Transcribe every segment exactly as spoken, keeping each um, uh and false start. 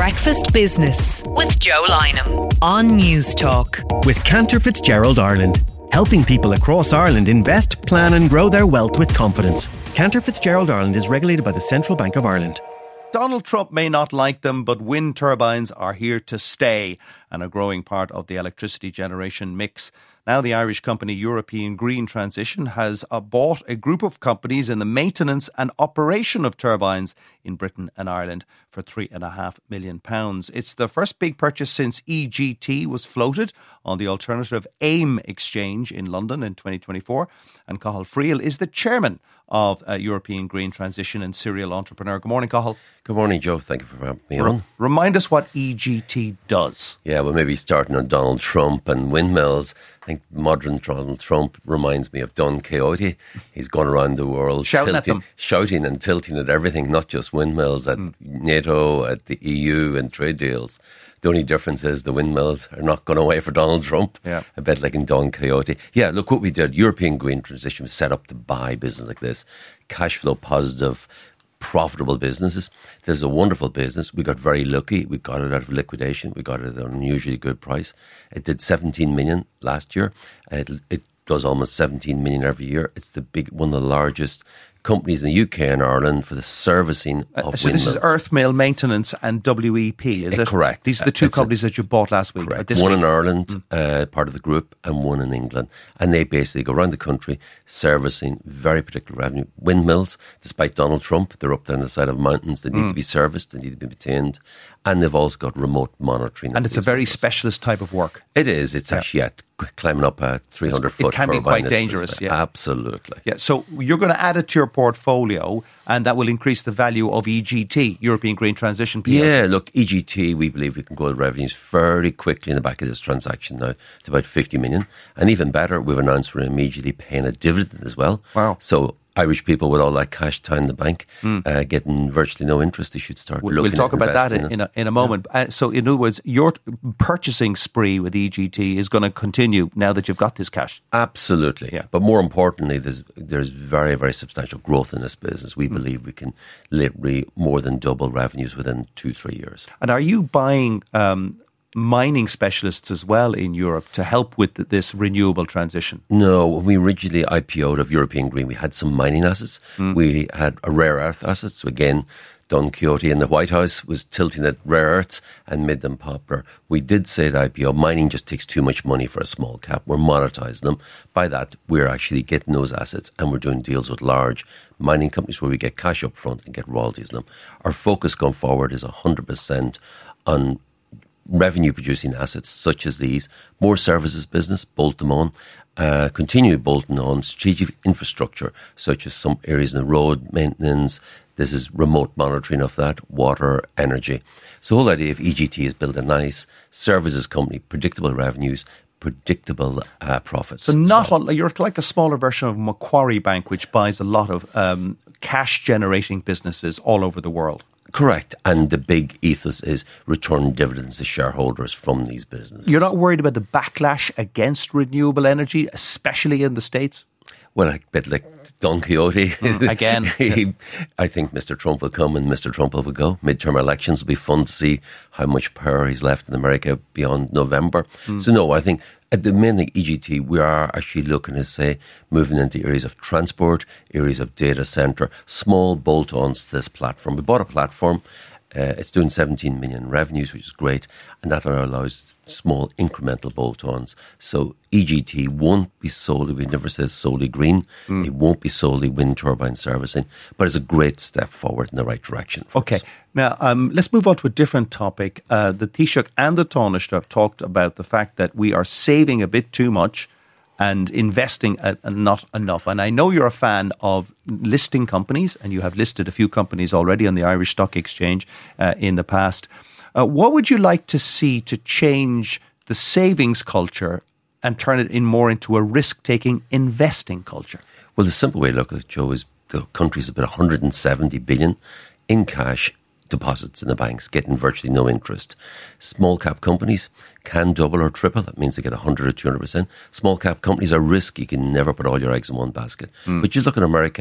Breakfast Business with Joe Lynham on News Talk. With Cantor Fitzgerald Ireland, helping people across Ireland invest, plan and grow their wealth with confidence. Cantor Fitzgerald Ireland is regulated by the Central Bank of Ireland. Donald Trump may not like them, but wind turbines are here to stay and a growing part of the electricity generation mix. Now the Irish company European Green Transition has uh, bought a group of companies in the maintenance and operation of turbines in Britain and Ireland for three and a half million pounds. It's the first big purchase since E G T was floated on the alternative AIM exchange in London in twenty twenty-four. And Cathal Friel is the chairman of uh, European Green Transition and serial entrepreneur. Good morning, Cathal. Good morning, Joe. Thank you for having me on. Remind us what E G T does. Yeah, well, maybe starting on Donald Trump and windmills. I think modern Donald Trump reminds me of Don Quixote. He's gone around the world shouting, tilting, at them. shouting and tilting at everything, not just windmills, at mm. NATO, at the E U and trade deals. The only difference is the windmills are not going away for Donald Trump, yeah. a bit like in Don Quixote. Yeah, look what we did. European Green Transition was set up to buy business like this, cash flow positive, profitable businesses. This is a wonderful business. We got very lucky. We got it out of liquidation. We got it at an unusually good price. It did seventeen million last year. It, it does almost seventeen million every year. It's the big one of the largest companies in the U K and Ireland for the servicing of uh, so windmills. This is Earthmail Maintenance and W E P, is uh, it? Correct. These are the two it's companies a, that you bought last week. Correct. This one week. in Ireland, mm. uh, part of the group, and one in England. And they basically go around the country servicing very particular revenue. Windmills, despite Donald Trump, they're up down the side of mountains. They need mm. to be serviced. They need to be maintained. And they've also got remote monitoring. And it's a very specialist type of work. It is. It's yeah. actually at climbing up a three hundred foot turbine. It can be quite dangerous, yeah. Absolutely. Yeah. So you're going to add it to your portfolio and that will increase the value of E G T, European Green Transition P L C. Yeah, look, E G T, we believe we can grow the revenues very quickly in the back of this transaction now to about fifty million. And even better, we've announced we're immediately paying a dividend as well. Wow. So Irish people with all that cash down in the bank, mm. uh, getting virtually no interest, they should start we'll, looking We'll talk at about that in, in, in, a, in a moment. Yeah. Uh, so in other words, your purchasing spree with E G T is going to continue now that you've got this cash. Absolutely. Yeah. But more importantly, there's, there's very, very substantial growth in this business. We mm. believe we can literally more than double revenues within two, three years. And are you buying Um, mining specialists as well in Europe to help with this renewable transition? No, when we originally I P O'd of European Green, we had some mining assets. Mm. We had a rare earth assets. So again, Don Quixote in the White House was tilting at rare earths and made them popular. We did say at I P O, mining just takes too much money for a small cap. We're monetising them. By that, we're actually getting those assets and we're doing deals with large mining companies where we get cash up front and get royalties on them. Our focus going forward is one hundred percent on revenue producing assets such as these, more services business, bolt them on, uh, continue bolting on strategic infrastructure such as some areas in the road maintenance. This is remote monitoring of that, water, energy. So the whole idea of E G T is build a nice services company, predictable revenues, predictable uh, profits. So not well. on, you're like a smaller version of Macquarie Bank, which buys a lot of um, cash generating businesses all over the world. Correct. And the big ethos is return dividends to shareholders from these businesses. You're not worried about the backlash against renewable energy, especially in the States? Well, a bit like Don Quixote. Mm, again. he, I think Mister Trump will come and Mister Trump will go. Midterm elections will be fun to see how much power he's left in America beyond November. Mm. So no, I think at the main thing, E G T, we are actually looking to say moving into areas of transport, areas of data centre, small bolt-ons to this platform. We bought a platform. Uh, it's doing seventeen million revenues, which is great, and that allows small incremental bolt-ons. So E G T won't be solely, we never said solely green, mm. it won't be solely wind turbine servicing, but it's a great step forward in the right direction. Okay, us. Now um, let's move on to a different topic. Uh, the Taoiseach and the Taoiseach have talked about the fact that we are saving a bit too much and investing uh, not enough. And I know you're a fan of listing companies, and you have listed a few companies already on the Irish Stock Exchange uh, in the past. Uh, what would you like to see to change the savings culture and turn it in more into a risk-taking investing culture? Well, the simple way to look at it, Joe, is the country's about one hundred seventy billion in cash deposits in the banks, getting virtually no interest. Small cap companies can double or triple. That means they get one hundred or two hundred percent. Small cap companies are risky. You can never put all your eggs in one basket. Mm. But just look at America.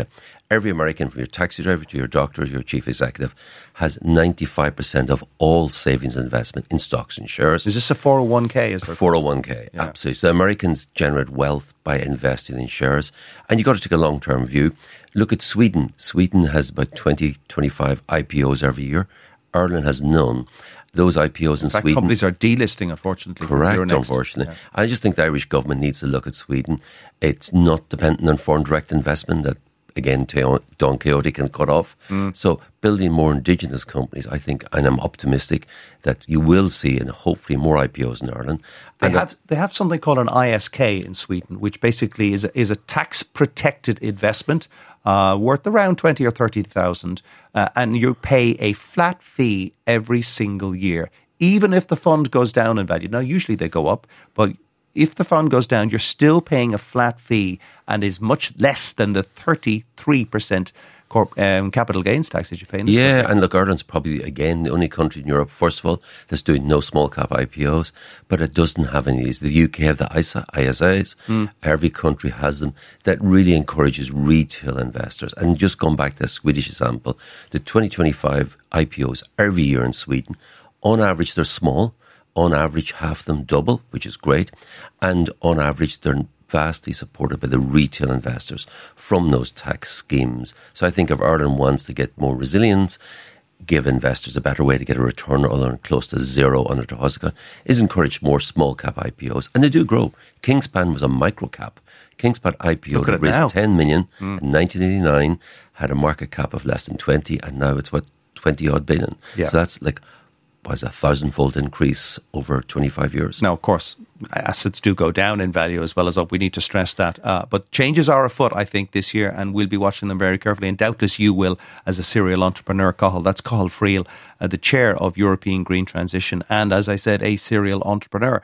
Every American, from your taxi driver to your doctor to your chief executive, has ninety-five percent of all savings and investment in stocks and shares. Is this a four oh one k? Is there? four oh one k, yeah. Absolutely. So Americans generate wealth by investing in shares. And you've got to take a long-term view. Look at Sweden. Sweden has about twenty, twenty-five I P Os every year. Ireland has none. Those I P Os in, in fact, Sweden... companies are delisting, unfortunately. Correct, unfortunately. Yeah. I just think the Irish government needs to look at Sweden. It's not dependent on foreign direct investment that, again, Don Quixote can cut off. Mm. So building more indigenous companies, I think, and I'm optimistic that you will see, and hopefully more I P Os in Ireland. They and have they have something called an I S K in Sweden, which basically is a, is a tax-protected investment uh, worth around twenty or thirty thousand, uh, and you pay a flat fee every single year, even if the fund goes down in value. Now, usually they go up, but if the fund goes down, you're still paying a flat fee and is much less than the thirty-three percent corp, um, capital gains tax that you pay in this Yeah, country. And look, Ireland's probably, again, the only country in Europe, first of all, that's doing no small cap I P Os, but it doesn't have any of these. The U K have the I S As. Mm. Every country has them. That really encourages retail investors. And just going back to the Swedish example, the twenty twenty-five I P Os every year in Sweden, on average, they're small. On average, half of them double, which is great. And on average, they're vastly supported by the retail investors from those tax schemes. So I think if Ireland wants to get more resilience, give investors a better way to get a return other than close to zero under Taoiseach, is encourage more small cap I P Os. And they do grow. Kingspan was a micro cap. Kingspan I P O that raised now. ten million mm. in nineteen eighty-nine, had a market cap of less than twenty, and now it's what, twenty odd billion. Yeah. So that's like was a thousand-fold increase over twenty-five years. Now, of course, assets do go down in value as well as up. We need to stress that. Uh, but changes are afoot, I think, this year, and we'll be watching them very carefully. And doubtless you will, as a serial entrepreneur, Cathal. That's Cathal Friel, uh, the chair of European Green Transition, and, as I said, a serial entrepreneur.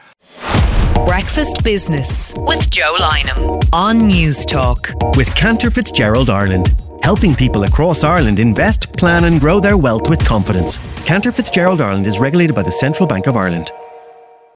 Breakfast Business with Joe Lynham on News Talk. With Cantor Fitzgerald Ireland. Helping people across Ireland invest, plan and grow their wealth with confidence. Cantor Fitzgerald Ireland is regulated by the Central Bank of Ireland.